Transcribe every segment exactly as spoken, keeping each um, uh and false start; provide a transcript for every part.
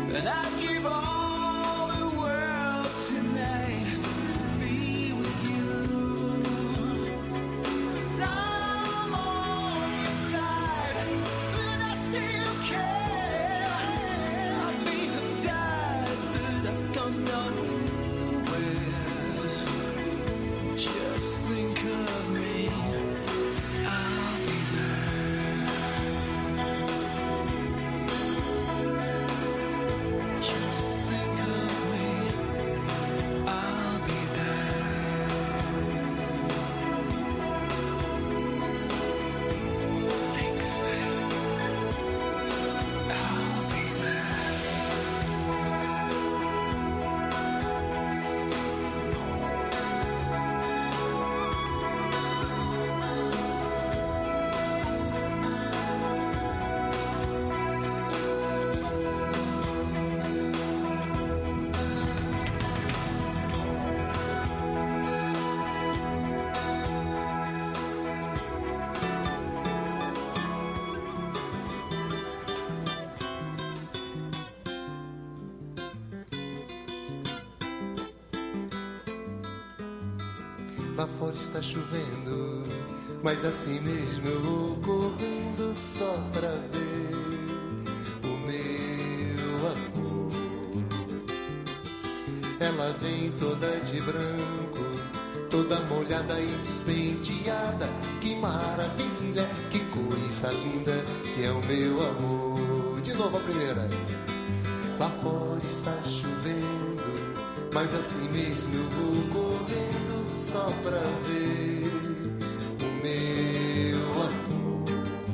And I'd give all the world tonight to be with you. 'Cause I'm on your side, and I still care. I may have died, but I've gone nowhere. Just think of me, I'll be there. Just think of me, I'll be there. Think of me, I'll be there. Lá fora está chovendo, mas assim mesmo eu vou correndo só pra ver o meu amor. Ela vem toda de branco, toda molhada e despenteada. Que maravilha, que coisa linda que é o meu amor. De novo a primeira. Lá fora está chovendo, mas assim mesmo eu vou correndo só pra ver o meu amor.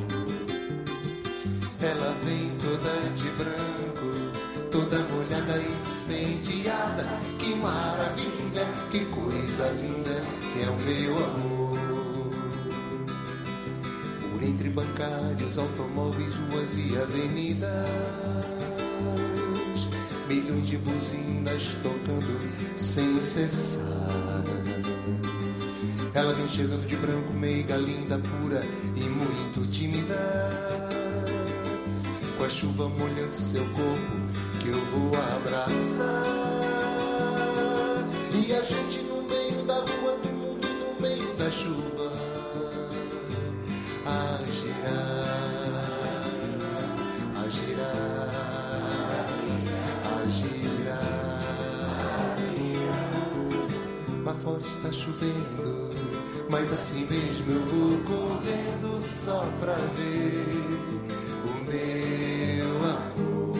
Ela vem toda de branco, toda molhada e despenteada. Que maravilha, que coisa linda que é o meu amor. Por entre bancários, automóveis, ruas e avenidas, milhões de buzinas tocando sem cessar. Ela vem chegando de branco, meiga, linda, pura e muito tímida. Com a chuva molhando seu corpo que eu vou abraçar. E a gente no meio da rua do mundo, no meio da chuva, a girar, a girar, a girar. Lá fora está chovendo, mas assim mesmo eu vou correndo só pra ver o meu amor.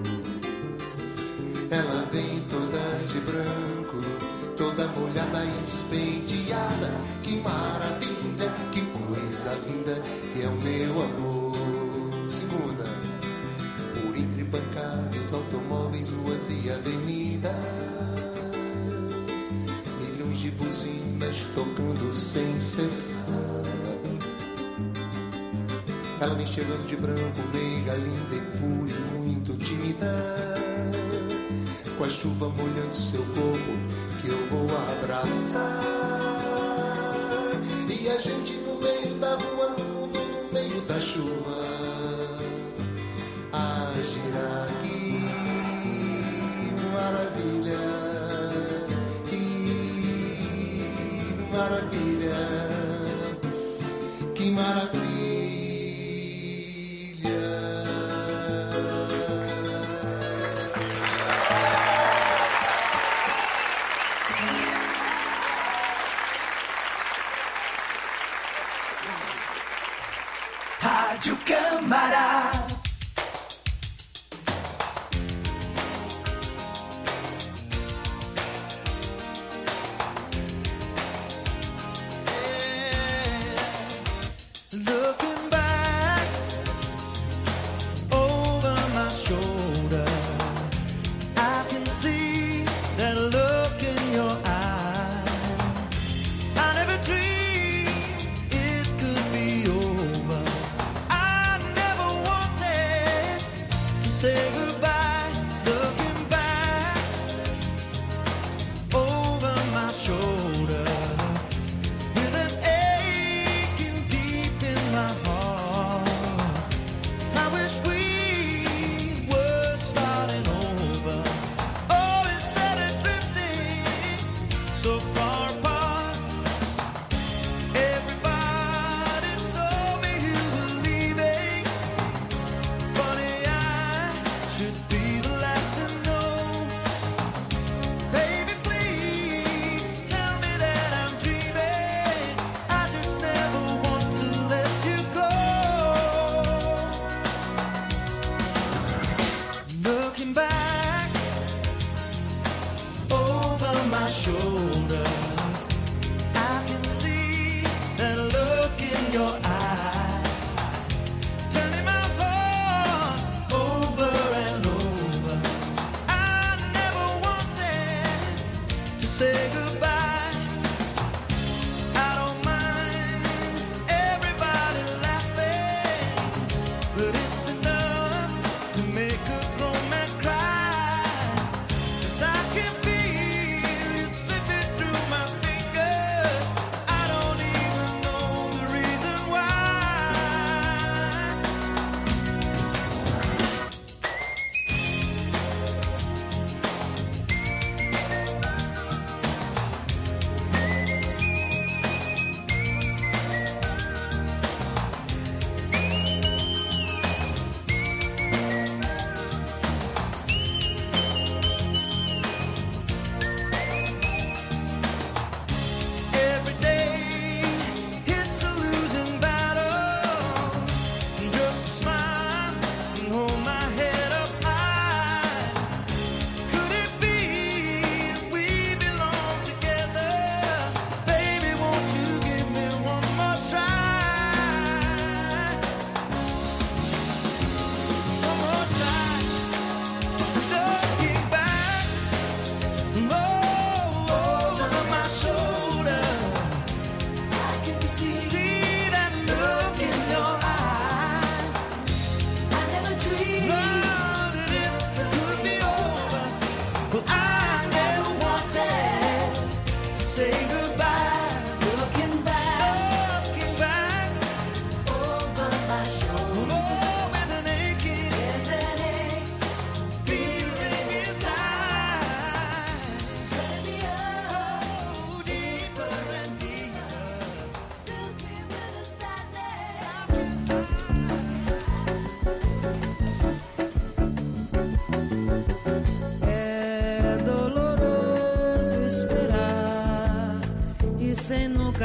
Ela vem toda de branco, toda molhada e despenteada. Que maravilha, que coisa linda que é o meu amor. Segunda. Por entre bancários, automóveis, ruas e avenidas, milhões de buzinas tocando sem cessar. Ela vem chegando de branco, meiga, linda e pura e muito tímida. Com a chuva molhando seu corpo que eu vou abraçar. E a gente no meio da rua, no mundo, no meio da chuva, a girar. Que maravilha, que maravilha, que maravilha. Rádio Câmara. Looking back over my shoulder, I can see that look in your eye. I never dreamed it could be over. I never wanted to say goodbye. Looking back over my shoulder, with an aching deep in my heart. I wish we were starting over.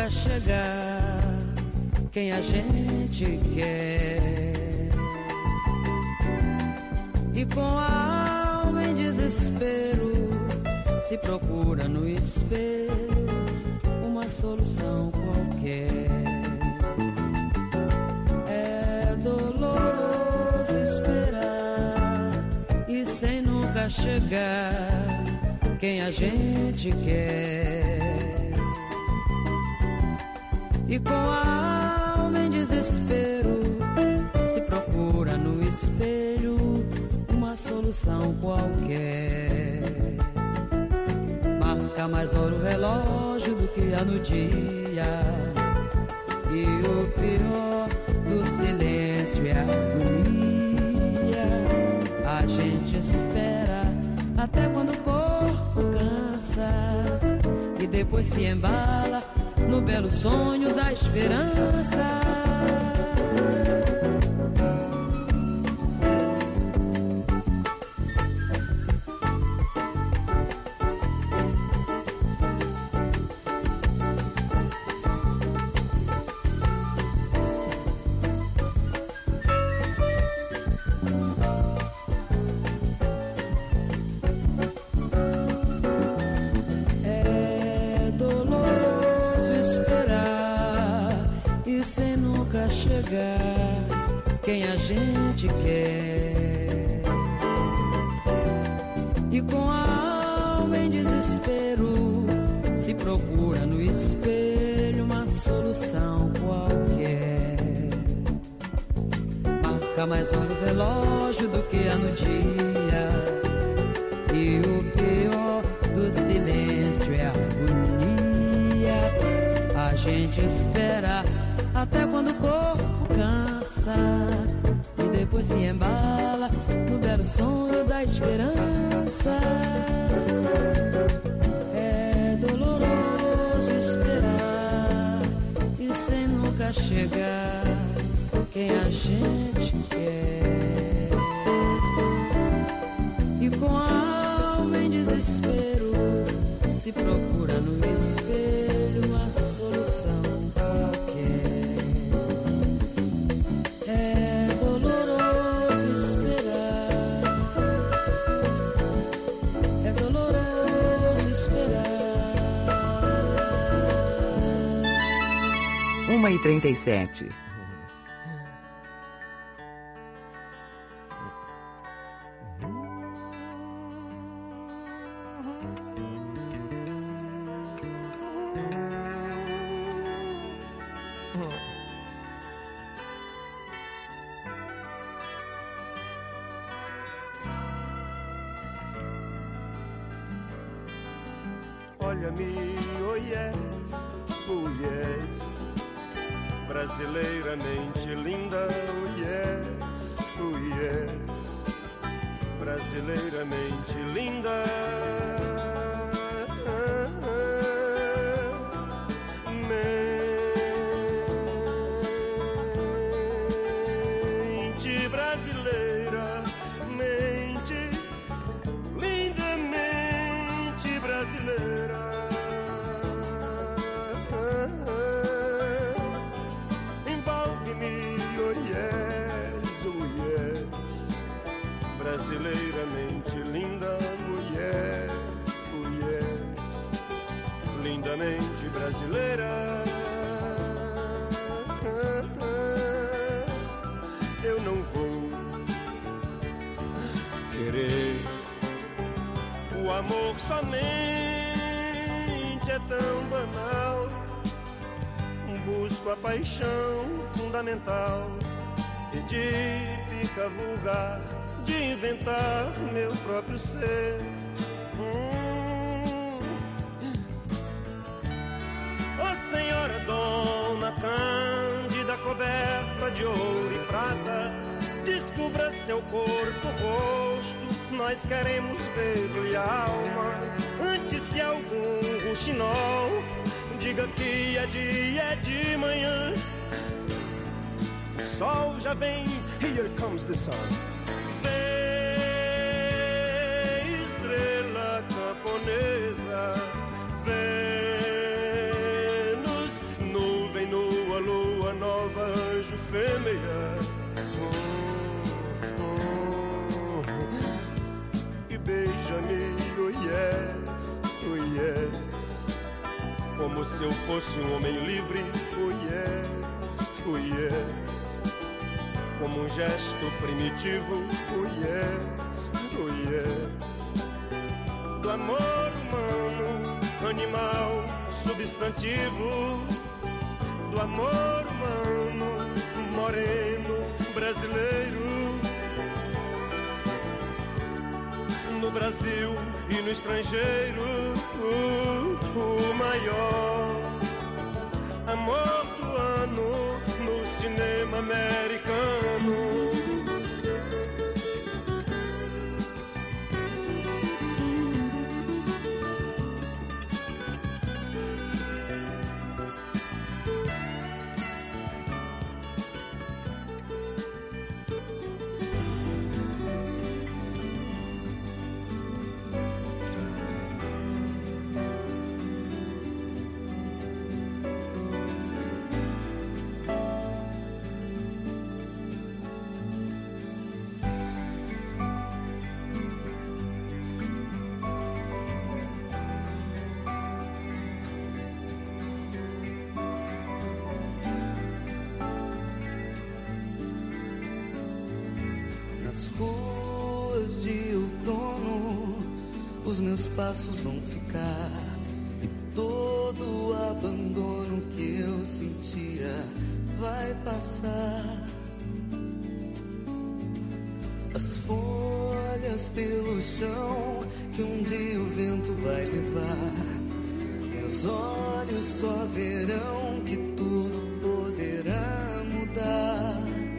nunca chegar quem a gente quer. E com a alma em desespero se procura no espelho uma solução qualquer. É doloroso esperar e sem nunca chegar quem a gente quer. E com a alma em desespero se procura no espelho uma solução qualquer. Marca mais hora o relógio do que há no dia, e o pior do silêncio é a agonia. A gente espera até quando o corpo cansa e depois se embala no belo sonho da esperança. Quem a gente quer. E com a alma em desespero se procura no espelho uma solução qualquer. Marca mais hora o relógio do que há no dia, e o pior do silêncio é a agonia. A gente espera até quando o corpo cansa e depois se embala no belo sonho da esperança. É doloroso esperar e sem nunca chegar quem a gente quer. E com a alma em desespero se procura no espelho uma solução qualquer. uma e trinta e sete. Olha-me, oh yes, oh yes, brasileiramente linda, oh yes, oh yes, brasileiramente linda. Mente brasileira, mente, lindamente brasileira. Brasileiramente linda, mulher, mulher, lindamente brasileira. Eu não vou querer o amor somente, é tão banal. Busco a paixão fundamental e de pica vulgar de inventar meu próprio ser. Hum. Oh senhora Dona Cândida, coberta de ouro e prata, descubra seu corpo, rosto, nós queremos ver-lhe a alma, antes que algum rouxinol diga que é dia, é de manhã. O sol já vem, here comes the sun. Estrela camponesa, Vênus se eu fosse um homem livre, oh yes, oh yes. Como um gesto primitivo, oh yes, oh yes. Do amor humano, animal, substantivo. Do amor humano, moreno, brasileiro. No Brasil e no estrangeiro, uh, o maior amor do ano no cinema americano. Os meus passos vão ficar e todo o abandono que eu sentia vai passar. As folhas pelo chão que um dia o vento vai levar. Meus olhos só verão que tudo poderá mudar.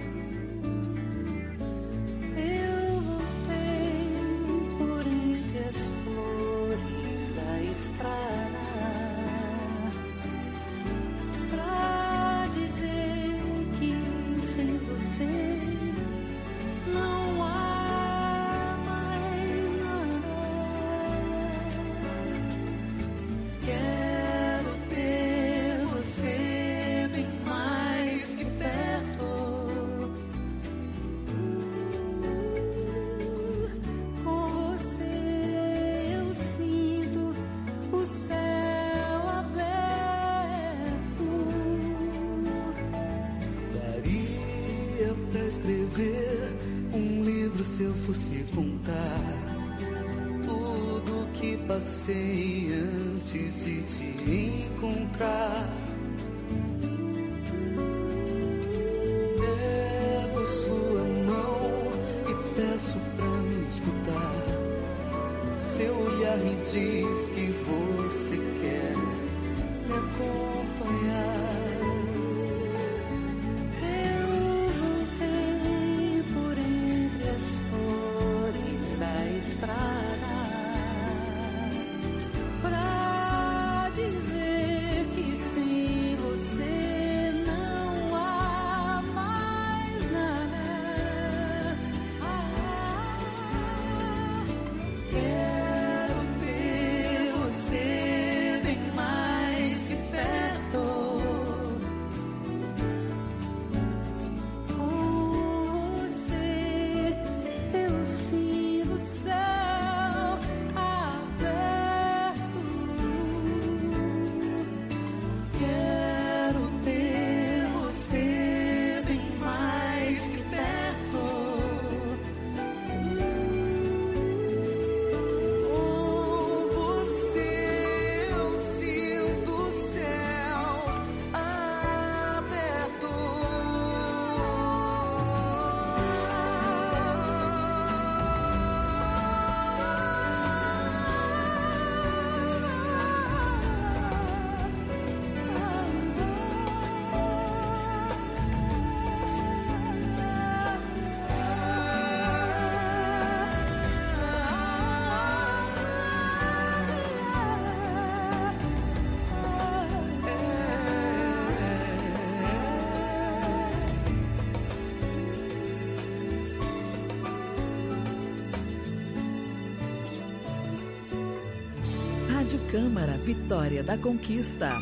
Se eu fosse contar tudo que passei antes de te encontrar, pego sua mão e peço pra me escutar. Seu olhar me diz que você quer me acompanhar. Rádio Câmara, Vitória da Conquista.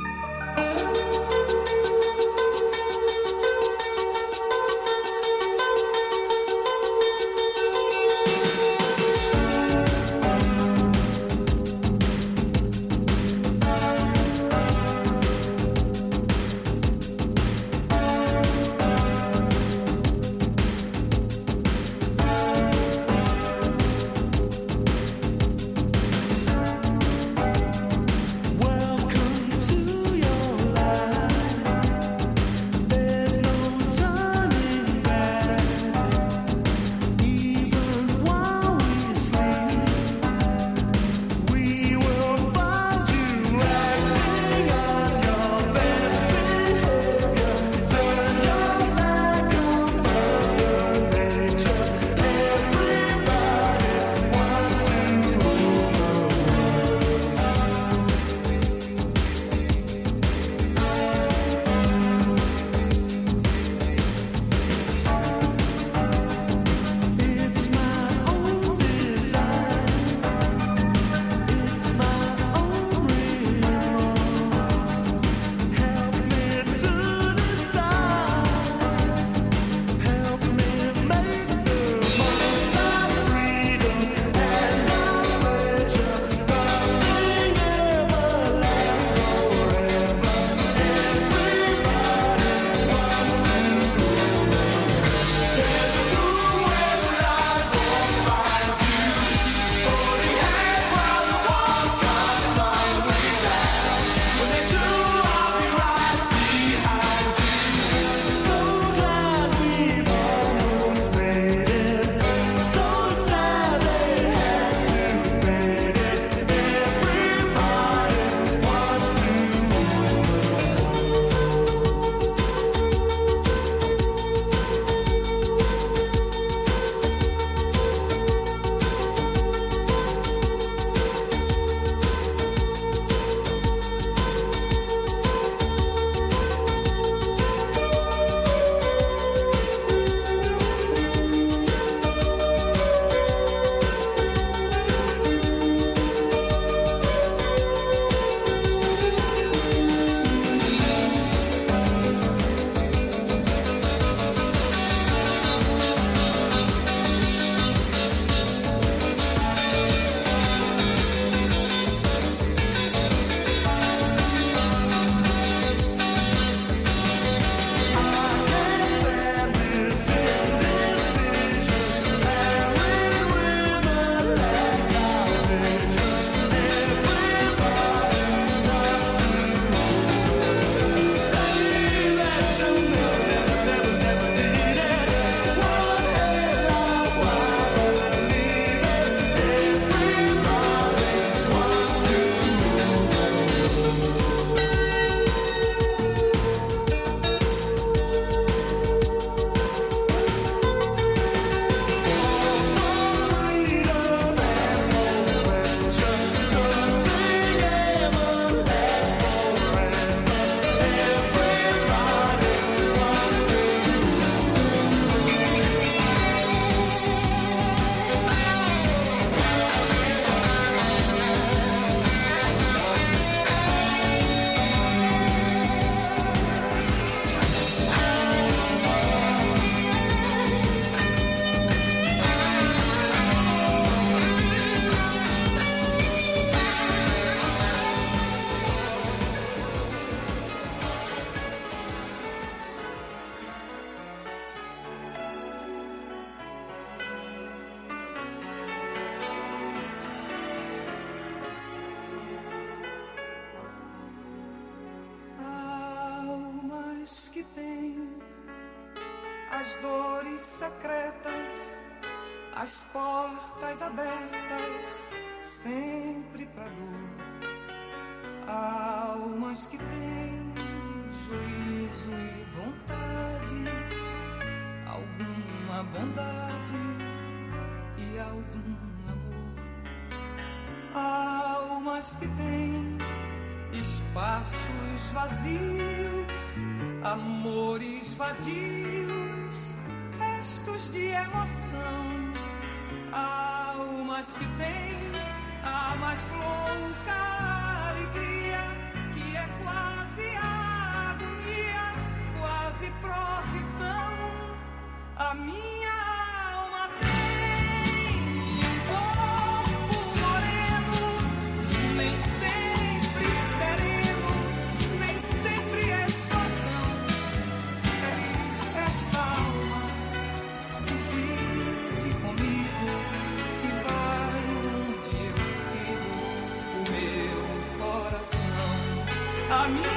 as dores secretas, as portas abertas, sempre pra dor. Almas que têm juízo e vontades, alguma bondade e algum amor. Almas que têm espaços vazios, amores vadios, restos de emoção. Almas que têm a mais louca alegria, que é quase agonia, quase profissão. A minha alma tem um corpo moreno, nem sempre sereno, nem sempre explosão. Feliz esta alma que vive comigo, que vai onde eu sigo o meu coração. A minha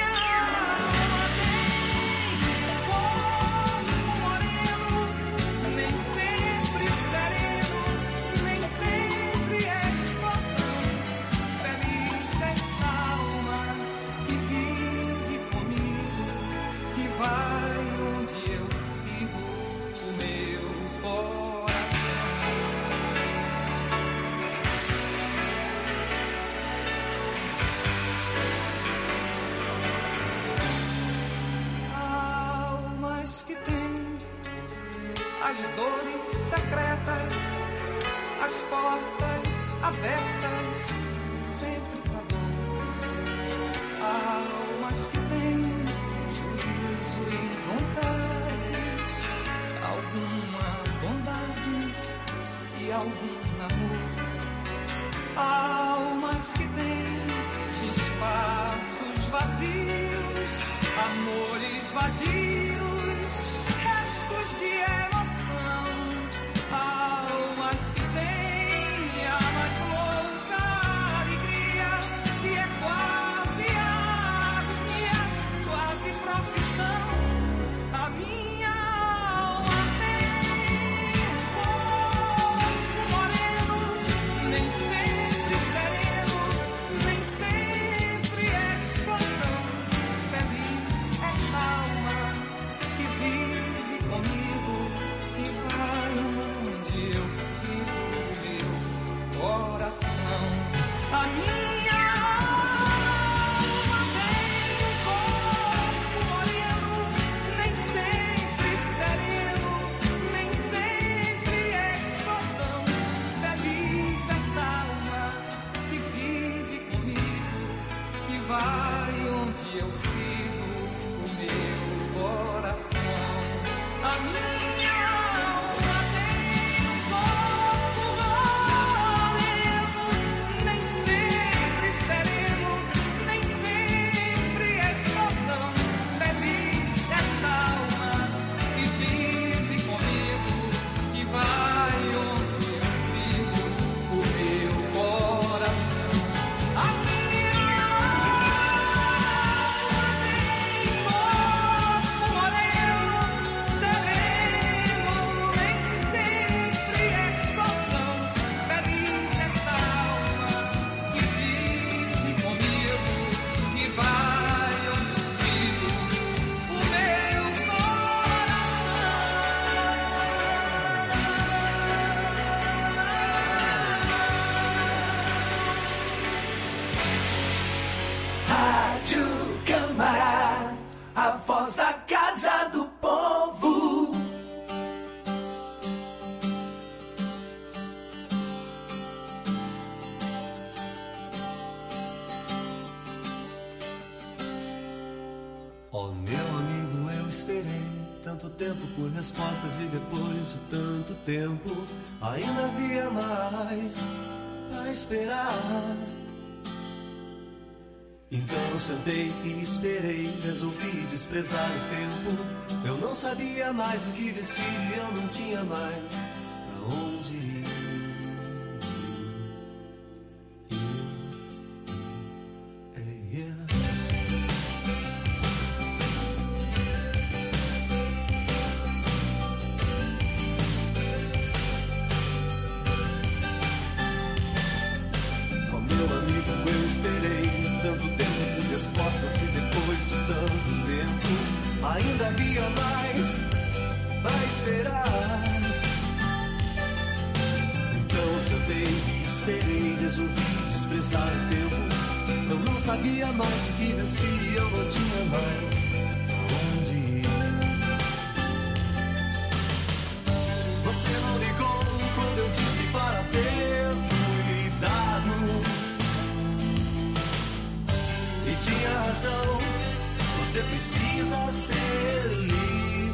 as dores secretas, as portas abertas, sempre pra dor. Almas que têm juízo e vontades, alguma bondade e algum amor. Almas que têm espaços vazios, amores vadios, restos de emoção. Almas que têm a mais louca alegria, que é quase agonia, quase profissão. A minha alma tem um corpo moreno, nem sempre sereno, nem sempre explosão. Feliz esta alma que vive comigo, que vai onde eu sigo meu coração. A minha alma tem um corpo moreno, nem sempre sereno, nem sempre explosão. Feliz esta alma que vive comigo, que vai onde eu sigo o meu coração. A minha alma tem um corpo moreno, nem sempre sereno, nem sempre explosão. Feliz esta alma que vive comigo, que vai onde eu sigo o meu coração. A minha alma tem um corpo moreno, sereno, nem sempre explosão. Feliz esta alma que vive comigo, que vai onde eu sigo o meu coração. Rádio Câmara, a voz da Casa do Povo. Ó meu amigo, eu esperei tanto tempo por respostas e depois de tanto tempo ainda havia mais a esperar. Então eu sentei e esperei, resolvi desprezar o tempo. Eu não sabia mais o que vestir e eu não tinha mais pra onde ir. Ir, ir, ir. esperei, resolvi desprezar o tempo. Eu não sabia mais o que vestir, eu não tinha mais onde ir. Você não ligou quando eu disse para ter cuidado. E tinha razão, você precisa ser livre.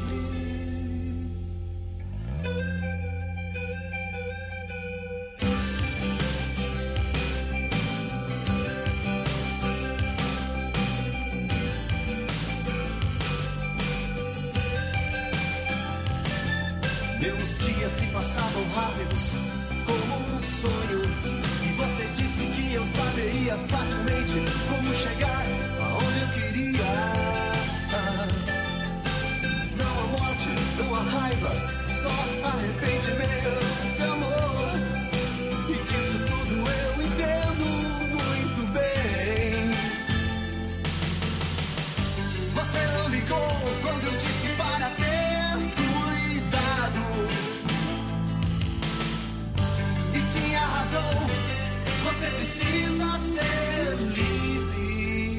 Meus dias se passavam rápidos, como um sonho. E você disse que eu saberia facilmente como chegar aonde eu queria. Não há morte, não há raiva, só arrependimento de amor. E disso tudo eu entendo muito bem. Você não ligou quando eu disse para ter e tinha razão, você precisa ser livre.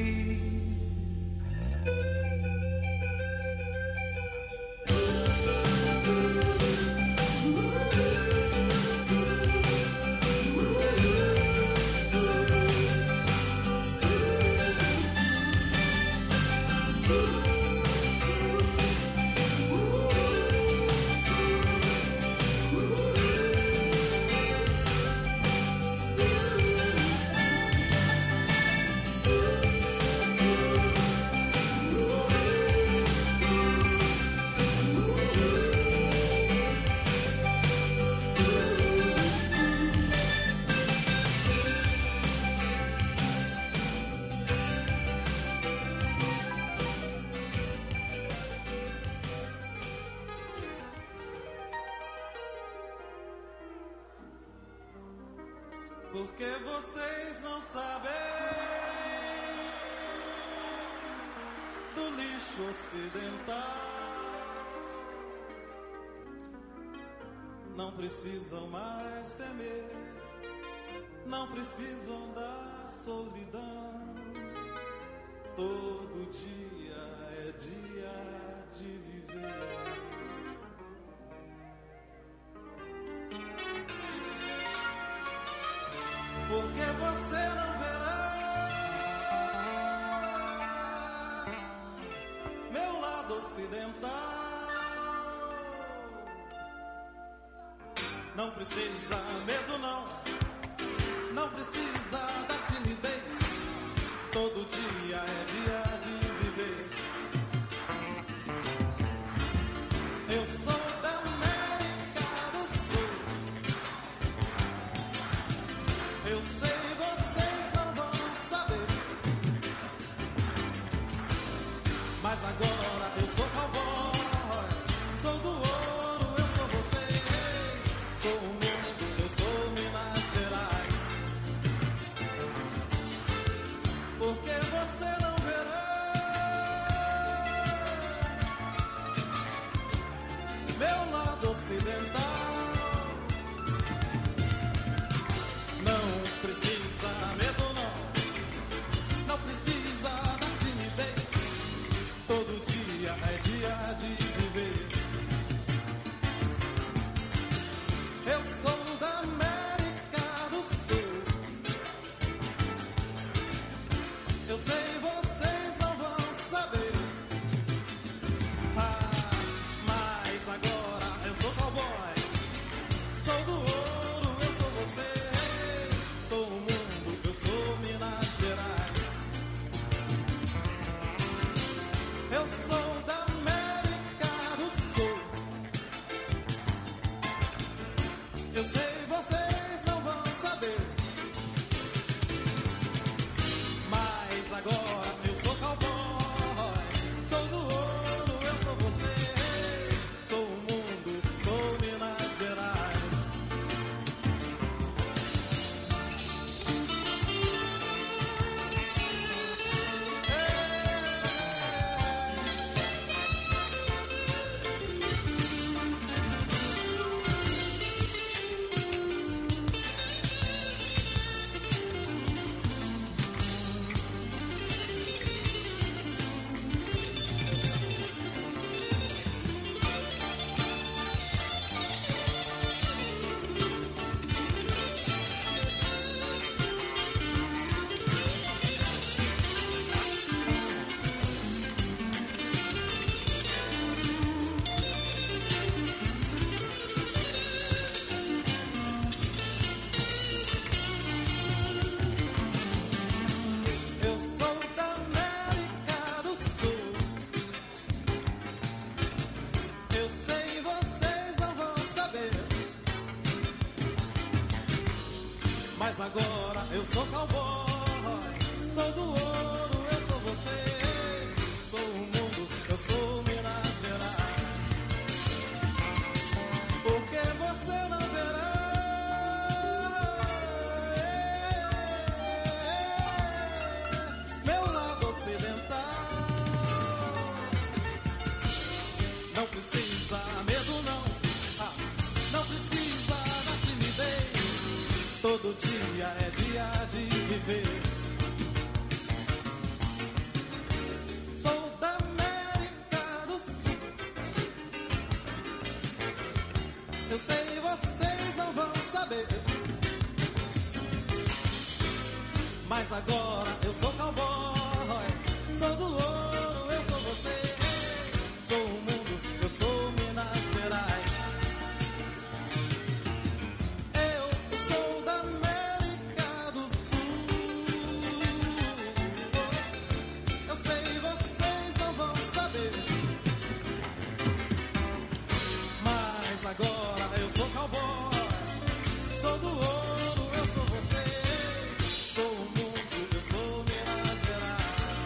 Porque vocês não sabem do lixo ocidental. Não precisam mais temer, não precisam da solidão. Todo dia é dia de viver. Porque você não verá meu lado ocidental. Não precisa medo não, não precisa da timidez. Todo dia é dia de viver. Eu sou da América do Sul. Eu sei, vocês não vão saber. Mas agora eu sou cowboy, sou do ouro, eu sou vocês. Sou o mundo, eu sou Minas Gerais. Porque você não verá meu lado ocidental. Não precisa medo não, não precisa da timidez. Todo dia é dia de viver. Eu sou Mas agora eu sou cowboy, sou do ouro, eu sou você. Sou o mundo, eu sou Minas Gerais. Porque você não verá meu lado ocidental. Não precisa medo não, ah, não precisa da timidez. Todo dia é dia de viver. Sou da América do Sul. Eu sei, vocês não vão saber. Mas agora eu sou cowboy, sou do ouro, eu sou você. Sou o mundo, eu sou Minas Gerais. Eu sou da América do Sul. Eu sei, vocês não vão saber. Mas agora eu sou cowboy, sou do ouro, eu sou você. Sou o mundo, eu sou Minas Gerais.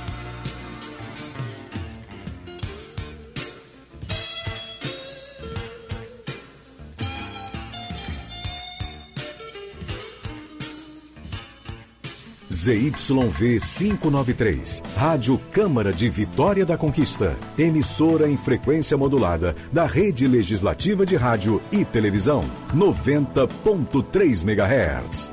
Z Y V quinhentos e noventa e três, Rádio Câmara de Vitória da Conquista, emissora em frequência modulada da Rede Legislativa de Rádio e Televisão, noventa ponto três megahertz.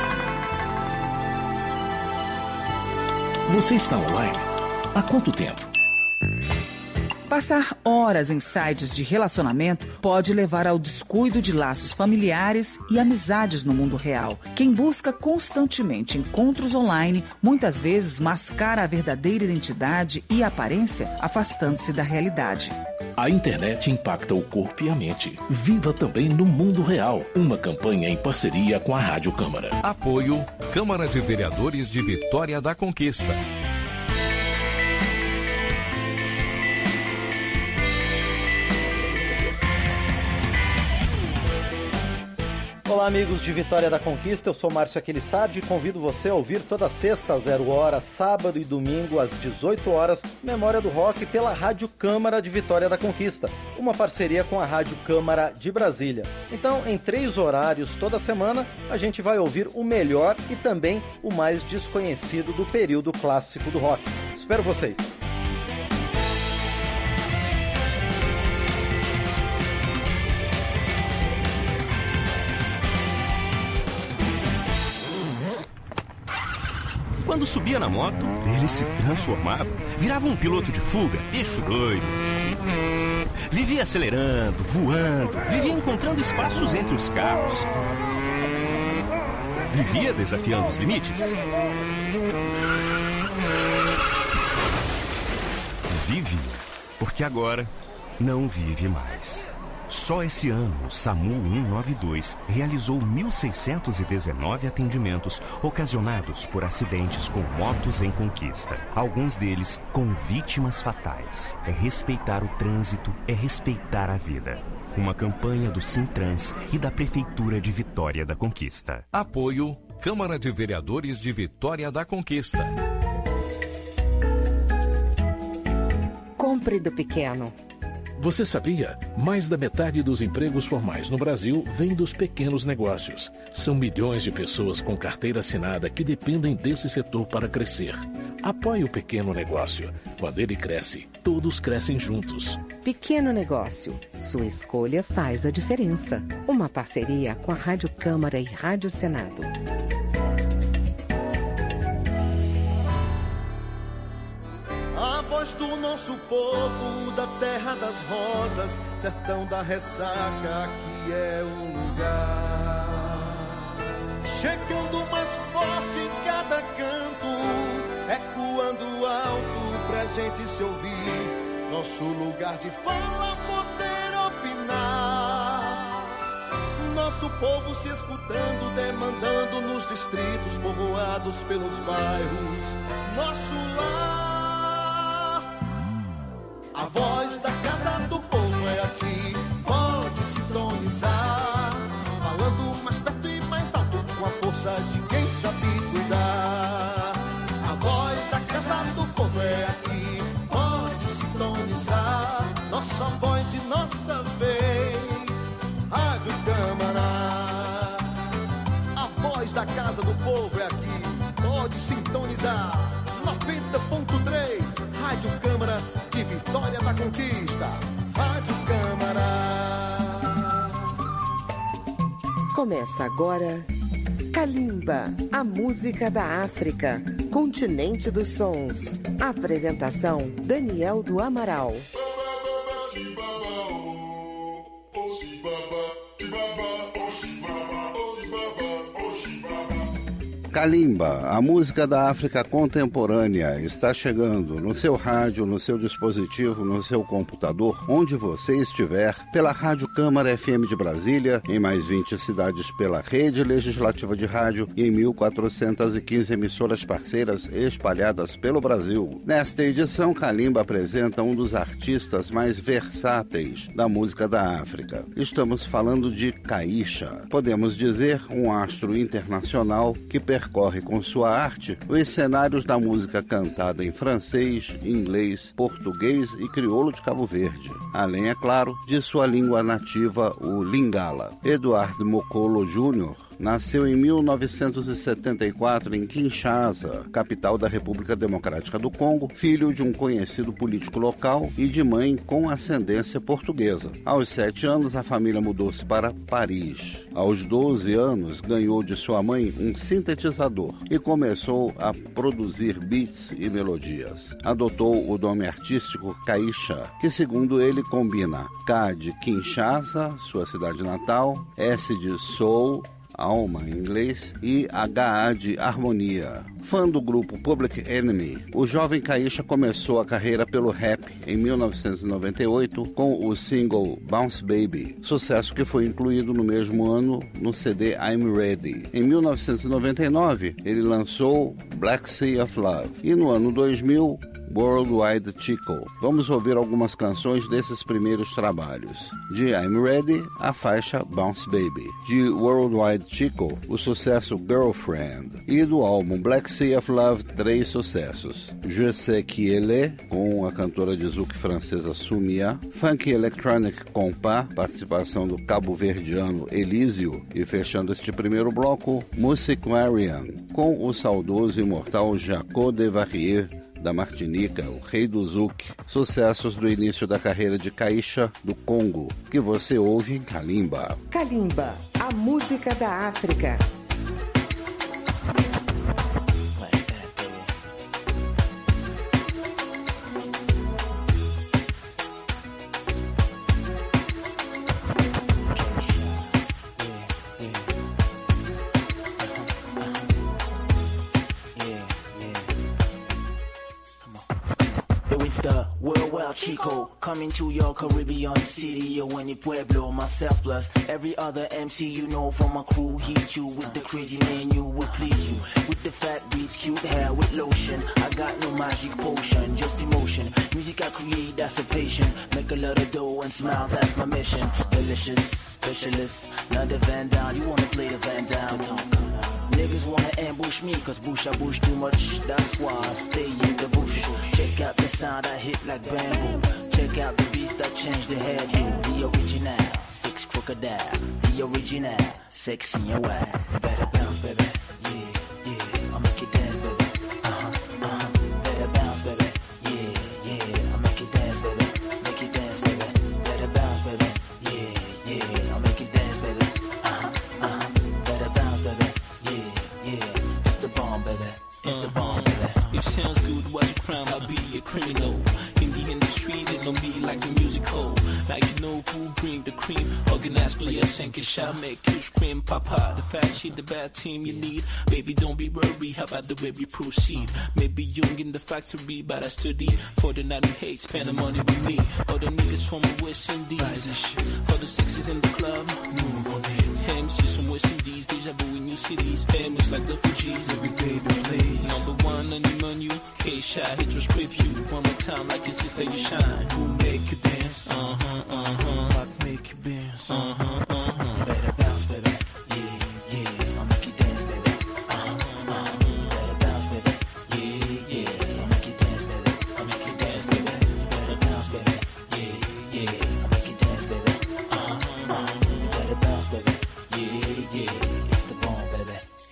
Você está online? Há quanto tempo? Passar horas em sites de relacionamento pode levar ao descuido de laços familiares e amizades no mundo real. Quem busca constantemente encontros online, muitas vezes mascara a verdadeira identidade e aparência, afastando-se da realidade. A internet impacta o corpo e a mente. Viva também no mundo real. Uma campanha em parceria com a Rádio Câmara. Apoio Câmara de Vereadores de Vitória da Conquista. Olá, amigos de Vitória da Conquista, eu sou Márcio Aquilissardi e convido você a ouvir toda sexta às zero hora, sábado e domingo às dezoito horas, Memória do Rock pela Rádio Câmara de Vitória da Conquista, uma parceria com a Rádio Câmara de Brasília. Então, em três horários toda semana, a gente vai ouvir o melhor e também o mais desconhecido do período clássico do rock. Espero vocês! Quando subia na moto, ele se transformava, virava um piloto de fuga, bicho doido. Vivia acelerando, voando, vivia encontrando espaços entre os carros. Vivia desafiando os limites. Vive, porque agora não vive mais. Só esse ano, o SAMU cento e noventa e dois realizou mil seiscentos e dezenove atendimentos ocasionados por acidentes com motos em conquista. Alguns deles com vítimas fatais. É respeitar o trânsito, é respeitar a vida. Uma campanha do Sintrans e da Prefeitura de Vitória da Conquista. Apoio Câmara de Vereadores de Vitória da Conquista. Compre do pequeno. Você sabia? Mais da metade dos empregos formais no Brasil vem dos pequenos negócios. São milhões de pessoas com carteira assinada que dependem desse setor para crescer. Apoie o pequeno negócio. Quando ele cresce, todos crescem juntos. Pequeno negócio. Sua escolha faz a diferença. Uma parceria com a Rádio Câmara e Rádio Senado. A voz do nosso povo, da terra das rosas, sertão da ressaca, aqui é o lugar. Chegando mais forte em cada canto, ecoando alto pra gente se ouvir. Nosso lugar de fala, poder opinar. Nosso povo se escutando, demandando nos distritos povoados pelos bairros. Nosso lar. A voz da casa do povo é aqui, pode sintonizar, falando mais perto e mais alto com a força de quem da Casa do Povo é aqui. Pode sintonizar. noventa ponto três, Rádio Câmara de Vitória da Conquista. Rádio Câmara. Começa agora Kalimba, a música da África, continente dos sons. Apresentação Daniel do Amaral. Kalimba, a música da África contemporânea, está chegando no seu rádio, no seu dispositivo, no seu computador, onde você estiver, pela Rádio Câmara F M de Brasília, em mais vinte cidades pela Rede Legislativa de Rádio e em mil quatrocentas e quinze emissoras parceiras espalhadas pelo Brasil. Nesta edição, Kalimba apresenta um dos artistas mais versáteis da música da África. Estamos falando de Kaisha, podemos dizer um astro internacional que pertence percorre com sua arte os cenários da música cantada em francês, inglês, português e crioulo de Cabo Verde, além, é claro, de sua língua nativa, o Lingala. Eduardo Mokolo Júnior nasceu em mil novecentos e setenta e quatro em Kinshasa, capital da República Democrática do Congo, filho de um conhecido político local e de mãe com ascendência portuguesa. Aos sete anos, a família mudou-se para Paris. Aos doze anos, ganhou de sua mãe um sintetizador e começou a produzir beats e melodias. Adotou o nome artístico Kaisha, que segundo ele combina K de Kinshasa, sua cidade natal, S de Soul, alma em inglês, e H A de harmonia. Fã do grupo Public Enemy, o jovem Kaisha começou a carreira pelo rap em mil novecentos e noventa e oito com o single Bounce Baby, sucesso que foi incluído no mesmo ano no C D I'm Ready. Em mil novecentos e noventa e nove, ele lançou Black Sea of Love e no ano dois mil, Worldwide Chico. Vamos ouvir algumas canções desses primeiros trabalhos. De I'm Ready, a faixa Bounce Baby. De Worldwide Chico, o sucesso Girlfriend. E do álbum Black Sea of Love, três sucessos. Je sais qui elle est, com a cantora de zouk francesa Sumia. Funk Electronic Compas, participação do cabo-verdiano Elísio. E fechando este primeiro bloco, Music Marian, com o saudoso e imortal Jaco Devarieux, da Martinica, o rei do zouk, sucessos do início da carreira de Kaisha do Congo, que você ouve em Kalimba. Kalimba, a música da África. Chico, coming to your Caribbean city, or any Pueblo, myself plus every other M C you know from my crew. Heat you with the crazy man, you would please you with the fat beats, cute hair with lotion. I got no magic potion, just emotion. Music I create, that's a patient. Make a lot of dough and smile, that's my mission. Delicious, specialist, not the Van Down. You wanna play the Van Down? Niggas wanna ambush me, cause bush I bush too much. That's why I stay in the bush. Check out the sound I hit like bamboo. Check out the beats that change the hairdo. The original, six crocodile. The original, sexy and wild. Better bounce, baby. Yeah, yeah. I'll make you dance, baby. Uh-huh, uh-huh. Better bounce, baby. Yeah, yeah. I'll make you dance, baby. Make you dance, baby. Better bounce, baby. Yeah, yeah. I'll make you dance, baby. Uh-huh, uh-huh. Better bounce, baby. Yeah, yeah. It's the bomb, baby. It's the bomb, baby. If sounds good, why's your crime? I'll be a criminal. In the industry, they don't be like the musical. Like you know who bring the cream. Organized players, sink a shot, make you scream, papa. The fat shit, the bad team you need. Baby, don't be worried, how about the way we proceed? Maybe young in the factory, but I study. For the night and hate, spend the money with me. All the niggas from the West Indies. For the sixes in the club, move on it. Thames, just some West Indies. Deja vu in new cities, famous like the Fugees. Every baby, please. Number one on the menu, K-Shot, hit your review. One more time, like your sister, you shine. Who make you dance? Uh-huh, uh-huh. What make you dance? Uh-huh, uh-huh. Better bounce, baby. Yeah, yeah. I'll make you dance, baby. Uh-huh, uh-huh. Better bounce, baby. Yeah, yeah. I'll make you dance, baby. I'll make you dance, baby. Better bounce, baby. Yeah, yeah. I'll make you dance, baby. Uh-huh, uh-huh. Better bounce, baby. Yeah, yeah. It's the bomb, baby.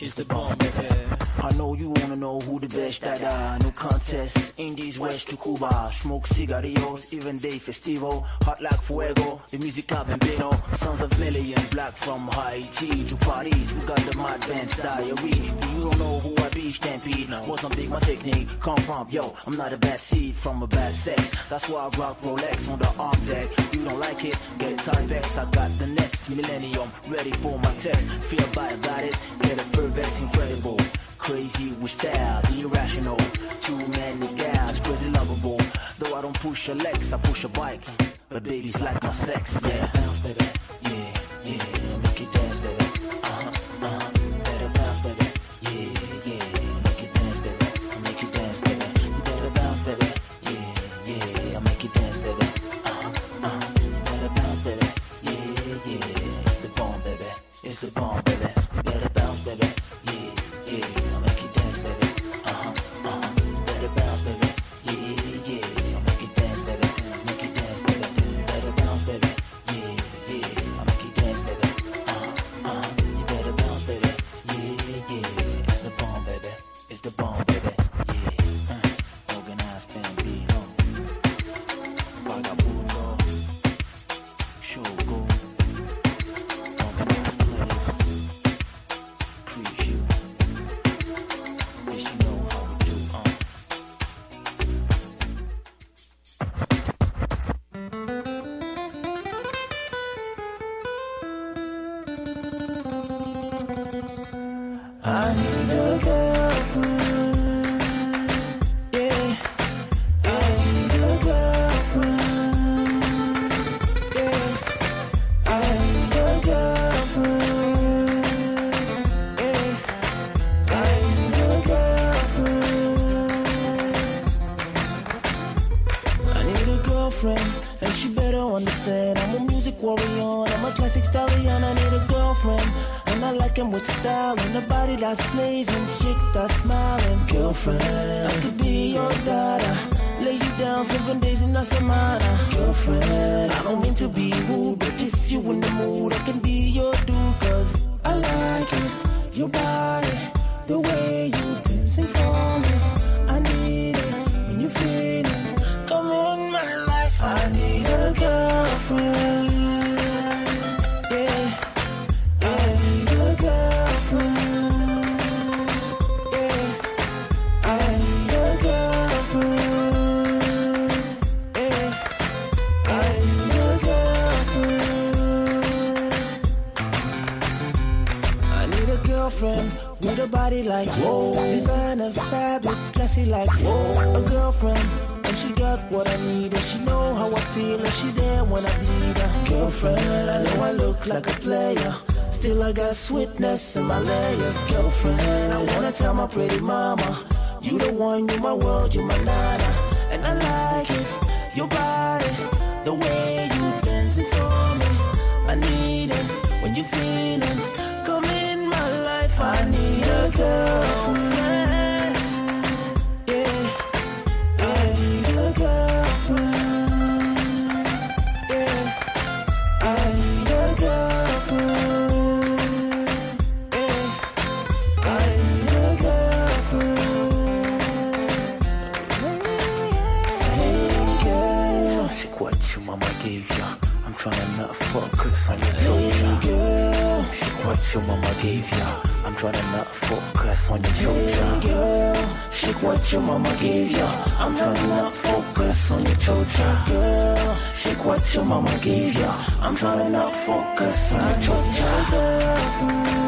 It's the bomb, baby. I know you wanna know who the best that are. No contest, Indies, West to Cuba. Smoke cigarillos, even day festival. Hot like fuego, the music I've been been on. Sons of million, black from Haiti to Paris. We got the mad band's diary. You don't know who I be, Stampede. Mozambique, my technique come from. Yo, I'm not a bad seed from a bad sex. That's why I rock Rolex on the arm deck. You don't like it, get Typex. I got the next millennium ready for my text. Feel bad about it, get a fur vex, incredible. Crazy with style, the irrational. Too many gals, crazy lovable. Though I don't push a legs, I push a bike. But baby's like my sex, yeah. Bounce, baby, yeah, yeah. Make it dance, baby. Uh-huh, uh-huh. Better bounce, baby, yeah, yeah. Make it dance, baby. Make it dance, baby. You better bounce, baby, yeah, yeah. Make it dance, baby. Uh-huh, uh-huh. Better bounce, baby, yeah, yeah. It's the bomb, baby. It's the bomb, baby. You better bounce, baby, yeah, yeah. Sweetness in my layers, girlfriend. I wanna tell my pretty mama, you the one, you my world, you my nana. And I like it, your body, the way you dancing for me. I need it when you feeling. Come in my life, I need a girlfriend. Yeah, I need a girlfriend. Yeah, I need a girlfriend. Tryna not focus on your Georgia. Girl, shake what your mama gave ya. I'm tryna not focus on your Georgia. Girl, shake what your mama gave ya. I'm tryna not focus on your Georgia. Girl, shake what your mama gave ya. I'm tryna not focus on your Georgia.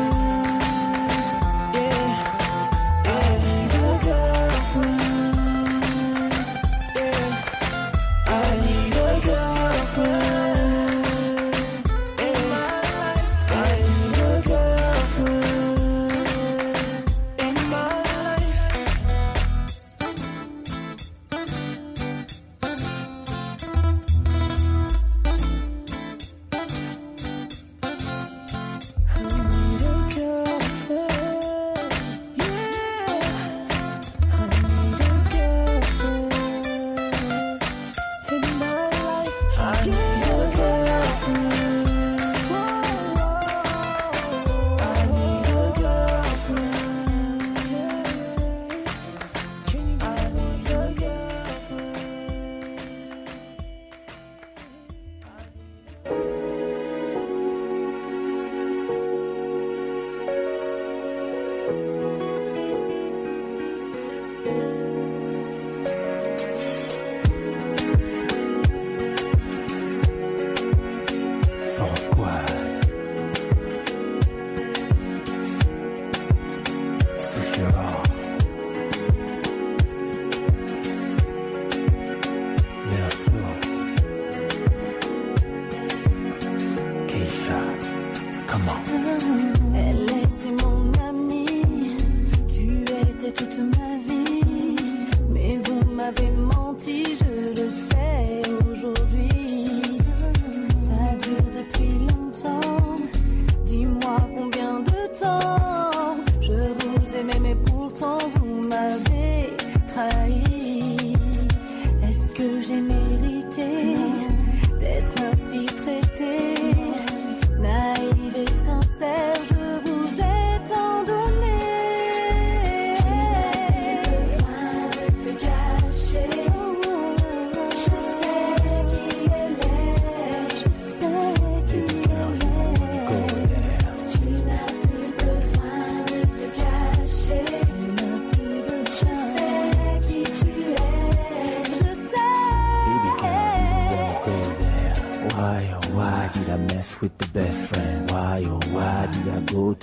I need a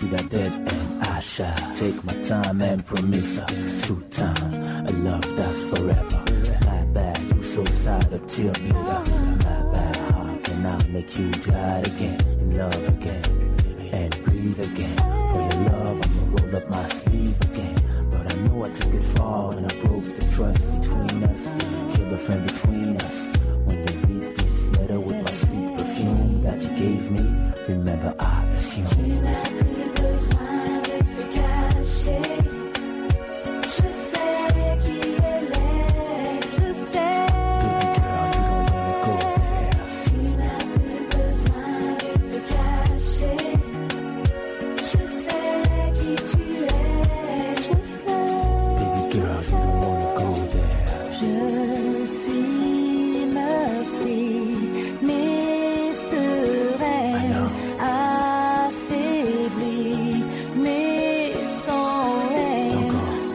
to that dead end. I shall take my time and promise her true time, a love that's forever. My bad, you so sad of tear bleeder. My bad, how can I make you glad again, in love again, and breathe again? For your love, I'ma roll up my sleeve again. But I know I took it far when I broke the trust between us, killed the friend between us. When they read this letter with my sweet perfume that you gave me, remember I assumed. Tu n'as plus besoin de te cacher. Je sais qui elle est. Je sais. Baby girl, you don't wanna go there. Tu n'as plus besoin de te cacher. Je sais qui tu es. Je sais. Baby girl, you don't wanna go there. Je suis meurtrie, mais sereine, affaiblie, mais sans haine.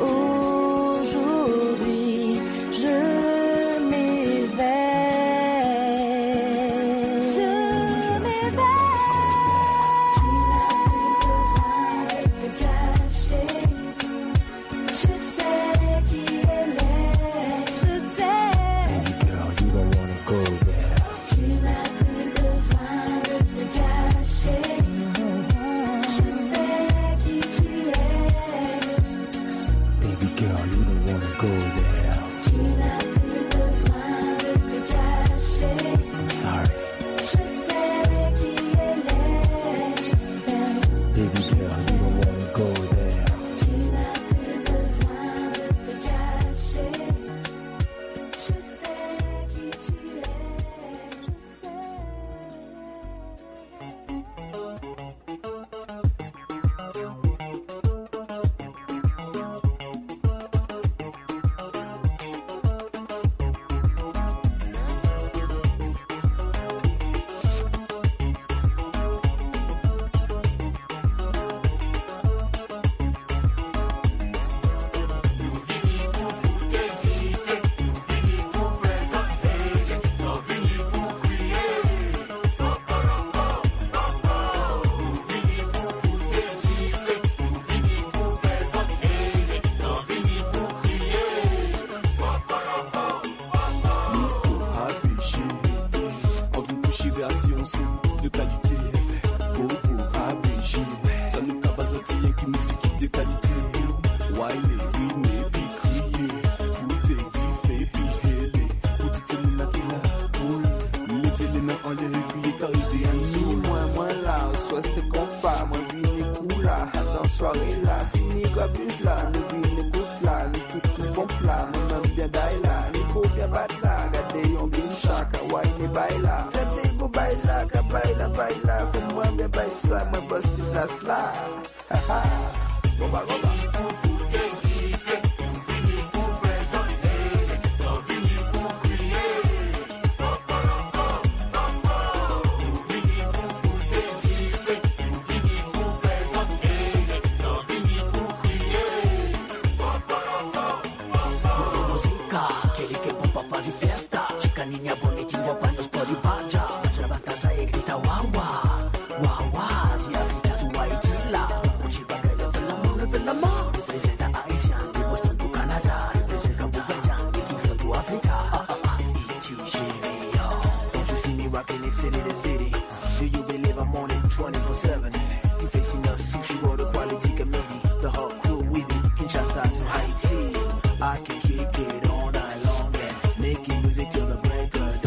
Aujourd'hui, je m'éveille. Je m'éveille. Tu n'as plus besoin de te cacher. Je sais qui elle est. Je sais. Baby girl, you don't wanna go there. Tu n'as plus besoin de te cacher. Je sais qui tu es. Baby girl, you don't wanna go there. Tu n'as plus besoin de te cacher. I'm sorry. Je sais qui elle est. Je sais. Baby girl, you don't wanna go there. Tu n'as plus besoin de te cacher. Je sais qui tu es. I can kick it all night long and making music till the break of dawn.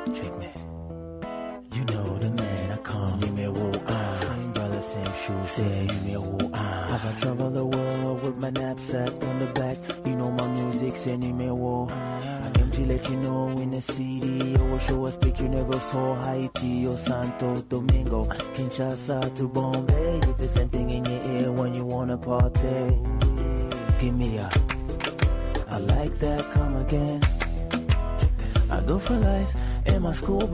Check me. You know the man I come. You may walk on. Same brother, same shoes. Say you may walk on. As I travel the world with my knapsack on the back, you know my music, send you may walk. I came to let you know in the city. I will show us picture you never saw Haiti or Santo Domingo, Kinshasa to Bombay. It's the same thing in your ear when you wanna party. Give me a, I like that, come again. I go for life in my school.